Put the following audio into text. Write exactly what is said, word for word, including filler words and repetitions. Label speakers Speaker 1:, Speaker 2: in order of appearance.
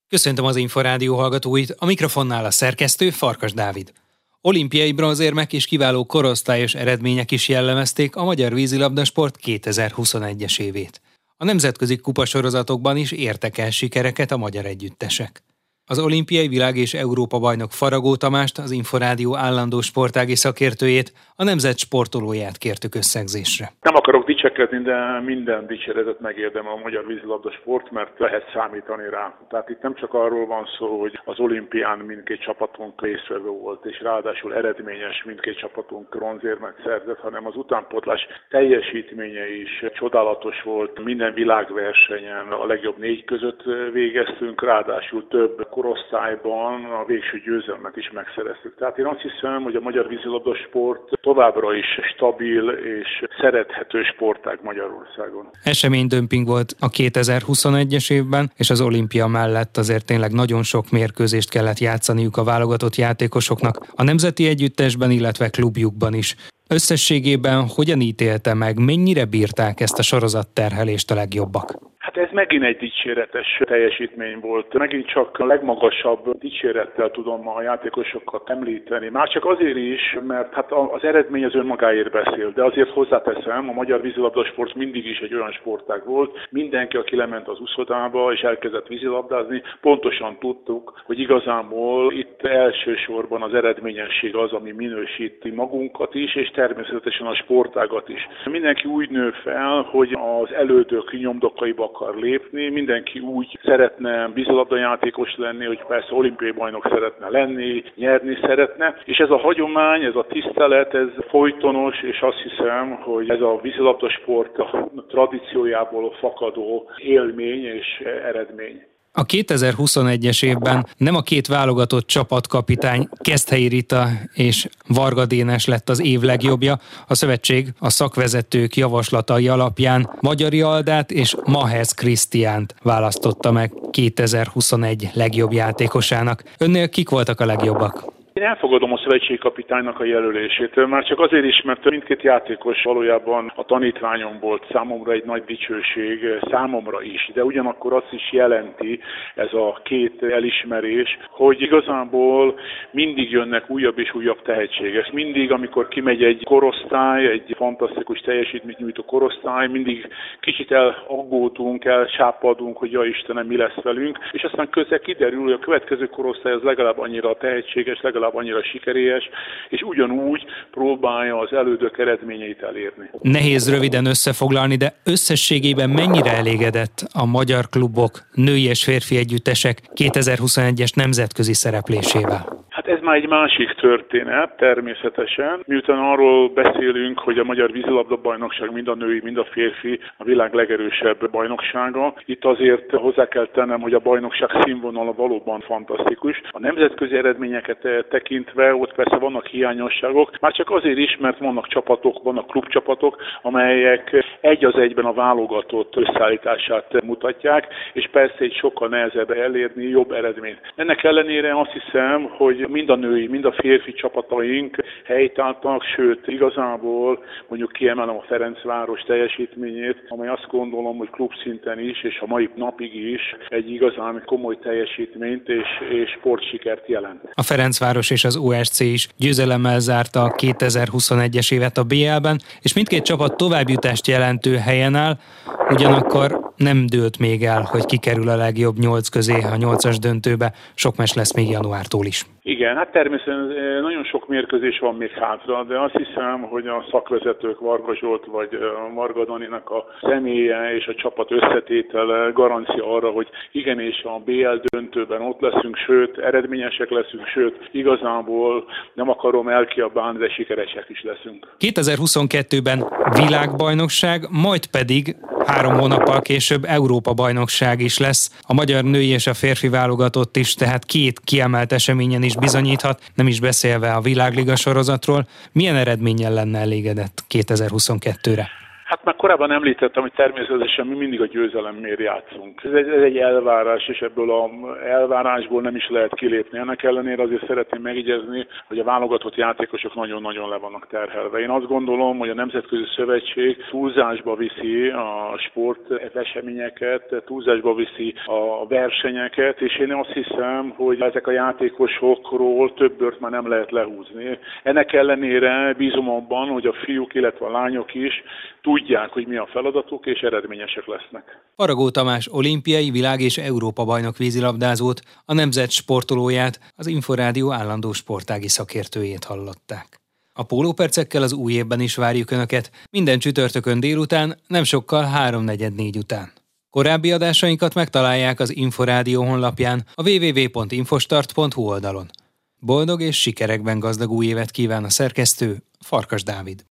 Speaker 1: Köszöntöm az Inforádió hallgatóit, a mikrofonnál a szerkesztő Farkas Dávid. Olimpiai bronzérmek és kiváló korosztályos eredmények is jellemezték a magyar vízilabdasport kétezer-huszonegyes évét. A nemzetközi kupasorozatokban is értek el sikereket a magyar együttesek. Az olimpiai világ és Európa bajnok Faragó Tamást, az Inforádió állandó sportági szakértőjét, a nemzet sportolóját kértük összegzésre.
Speaker 2: Nem akarok dicsekedni, de minden dicséretet megérdemel a magyar vízilabda sport, mert lehet számítani rá. Tehát itt nem csak arról van szó, hogy az olimpián mindkét csapatunk résztvevő volt, és ráadásul eredményes, mindkét csapatunk bronzérmet szerzett, hanem az utánpótlás teljesítménye is csodálatos volt. Minden világversenyen a legjobb négy között végeztünk, ráadásul több korosztályban a végső győzelmet is megszereztük. Tehát én azt hiszem, hogy a magyar vízilabda sport továbbra is stabil és szerethető sportág Magyarországon.
Speaker 1: Eseménydömping volt a kétezer-huszonegyes évben, és az olimpia mellett azért tényleg nagyon sok mérkőzést kellett játszaniuk a válogatott játékosoknak, a nemzeti együttesben, illetve klubjukban is. Összességében hogyan ítélte meg, mennyire bírták ezt a sorozatterhelést a legjobbak?
Speaker 2: Hát ez megint egy dicséretes teljesítmény volt. Megint csak a legmagasabb dicsérettel tudom a játékosokat említeni. Már csak azért is, mert hát az eredmény az önmagáért beszél, de azért hozzáteszem, a magyar vízilabdasport mindig is egy olyan sportág volt. Mindenki, aki lement az úszodába és elkezdett vízilabdázni, pontosan tudtuk, hogy igazából itt elsősorban az eredményesség az, ami minősíti magunkat is, és természetesen a sportágat is. Mindenki úgy nő fel, hogy az elődök nyomdokaiba akar lépni, mindenki úgy szeretne vízilabdajátékos lenni, hogy persze olimpiai bajnok szeretne lenni, nyerni szeretne, és ez a hagyomány, ez a tisztelet, ez folytonos, és azt hiszem, hogy ez a vízilabdasport a tradíciójából fakadó élmény és eredmény.
Speaker 1: A kétezer-huszonegyes évben nem a két válogatott csapatkapitány, Keszthelyi Rita és Varga Dénes lett az év legjobbja, a szövetség a szakvezetők javaslatai alapján Magyari Aldát és Mahez Krisztiánt választotta meg kétezer-huszonegy legjobb játékosának. Önnél kik voltak a legjobbak?
Speaker 2: Én elfogadom a szövetségkapitánynak a jelölését, már csak azért is, mert mindkét játékos valójában a tanítványom volt, számomra egy nagy dicsőség, számomra is, de ugyanakkor azt is jelenti ez a két elismerés, hogy igazából mindig jönnek újabb és újabb tehetségek. Mindig, amikor kimegy egy korosztály, egy fantasztikus teljesítményt nyújtó korosztály, mindig kicsit elaggódunk, elsápadunk, hogy ja Istenem, mi lesz velünk, és aztán közben kiderül, hogy a következő korosztály az legalább annyira tehetséges, legalább annyira sikerélyes, és ugyanúgy próbálja az elődök eredményeit elérni.
Speaker 1: Nehéz röviden összefoglalni, de összességében mennyire elégedett a magyar klubok, női és férfi együttesek kétezer-huszonegyes nemzetközi szereplésével?
Speaker 2: Hát ez már egy másik történet, természetesen. Miután arról beszélünk, hogy a magyar vízilabda-bajnokság mind a női, mind a férfi a világ legerősebb bajnoksága, itt azért hozzá kell tennem, hogy a bajnokság színvonala valóban fantasztikus. A nemzetközi eredményeket tekintve ott persze vannak hiányosságok, már csak azért is, mert vannak csapatok, vannak klubcsapatok, amelyek egy az egyben a válogatott összeállítását mutatják, és persze egy sokkal nehezebb elérni jobb eredményt. Ennek ellenére azt hiszem, hogy mind a női, mind a férfi csapataink helytáltak, sőt, igazából mondjuk kiemelem a Ferencváros teljesítményét, amely azt gondolom, hogy klubszinten is, és a mai napig is egy igazán komoly teljesítményt és, és sportsikert jelent.
Speaker 1: A Ferencváros és az o es cé is győzelemmel zárta a kétezer-huszonegyes évet a bé el-ben, és mindkét csapat továbbjutást jelentő helyen áll, ugyanakkor nem dőlt még el, hogy kikerül a legjobb nyolc közé a nyolcas döntőbe, sok meccs lesz még januártól is.
Speaker 2: Igen, hát természetesen nagyon sok mérkőzés van még hátra, de azt hiszem, hogy a szakvezetők, Varga Zsolt vagy Varga Daninak a személye és a csapat összetétele garancia arra, hogy igenis a bé el döntőben ott leszünk, sőt, eredményesek leszünk, sőt, igazából nem akarom elkiabálni, de sikeresek is leszünk.
Speaker 1: kétezer-huszonkettőben világbajnokság, majd pedig három hónappal később Európa-bajnokság is lesz. A magyar női és a férfi válogatott is, tehát két kiemelt eseményen is bizonyíthat, nem is beszélve a világliga sorozatról. Milyen eredménnyel lenne elégedett kétezer-huszonkettőre?
Speaker 2: Hát már korábban említettem, hogy természetesen mi mindig a győzelemért játszunk. Ez egy, ez egy elvárás, és ebből az elvárásból nem is lehet kilépni. Ennek ellenére azért szeretném megjegyezni, hogy a válogatott játékosok nagyon-nagyon le vannak terhelve. Én azt gondolom, hogy a Nemzetközi Szövetség túlzásba viszi a sporteseményeket, túlzásba viszi a versenyeket, és én azt hiszem, hogy ezek a játékosokról több bört már nem lehet lehúzni. Ennek ellenére bízom abban, hogy a fiúk, illetve a lányok is tudják, hogy mi a feladatuk, és eredményesek lesznek.
Speaker 1: Faragó Tamás olimpiai, világ- és Európa-bajnok vízilabdázót, a nemzet sportolóját, az Inforádió állandó sportági szakértőjét hallották. A pólópercekkel az új évben is várjuk Önöket, minden csütörtökön délután, nem sokkal háromnegyed négy után. Korábbi adásainkat megtalálják az Inforádió honlapján, a double-u double-u double-u pont infostart pont hu oldalon. Boldog és sikerekben gazdag új évet kíván a szerkesztő, Farkas Dávid.